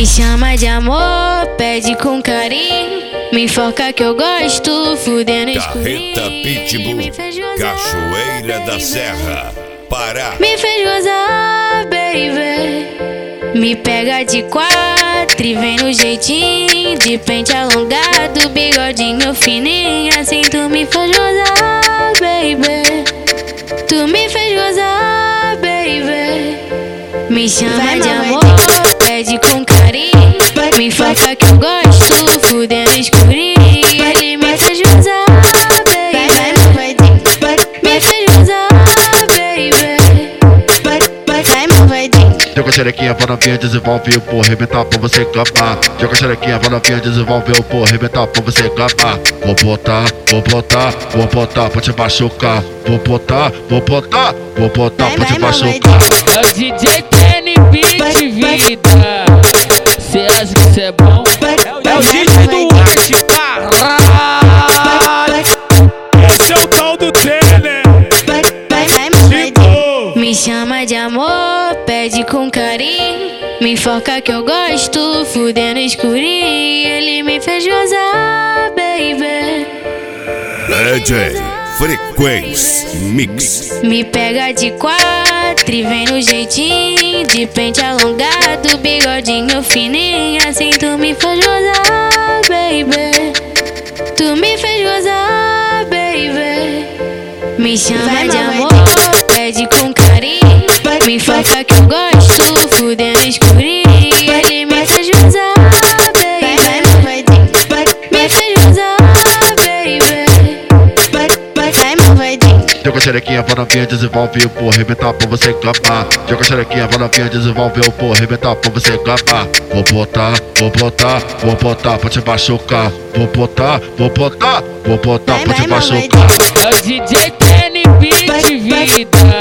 Me chama de amor, pede com carinho. Me enfoca que eu gosto, fudendo escurinho. Carreta Pitbull, Cachoeira da Serra, Pará. Me fez gozar, baby. Me pega de quatro e vem no jeitinho. De pente alongado, bigodinho fininho. Assim tu me faz gozar, baby. Tu me fez gozar, baby. Me chama de amor, pede com carinho. Me enfoca que eu gosto, fudendo escurinho. Ele me fez gozar, baby. Me fez gozar, baby. Vai, meu vaidinho. Joga a xerequinha, vai novinha, desenvolve o porra, arrebentar pra você capar. Joga a xerequinha, vai novinha, desenvolve o porra, arrebentar pra você capar. Vou botar pra te machucar. Vou botar pra te machucar. É o DJ Kenny Beat, vida. Cê acha que cê é bom? É o DJ do Arte, caralho. Esse é o tal do Tener. Me chama de amor, pede com carinho. Me enfoca que eu gosto, fudendo escurinho. Ele me fez gozar, baby. DJ Frequência Mix. Me pega de quatro e vem no jeitinho. De pente alongado, bigodinho fininho. Assim tu me faz gozar, baby. Tu me fez gozar, baby. Me chama de amor, pede com carinho. Me enfoca que eu gosto, fudendo escurinho. Ele me fez gozar, baby. Me fez gozar, baby. Vai, meu vaidinho. Joga a xerequinha, vai novinha, desenvolve o porra, arrebentar pra você capar. Joga a xerequinha, vai novinha, desenvolve o porra, arrebentar pra você capar. Vou botar pra te machucar. Vou botar pra te machucar. É o DJ Kenny Beat, vida.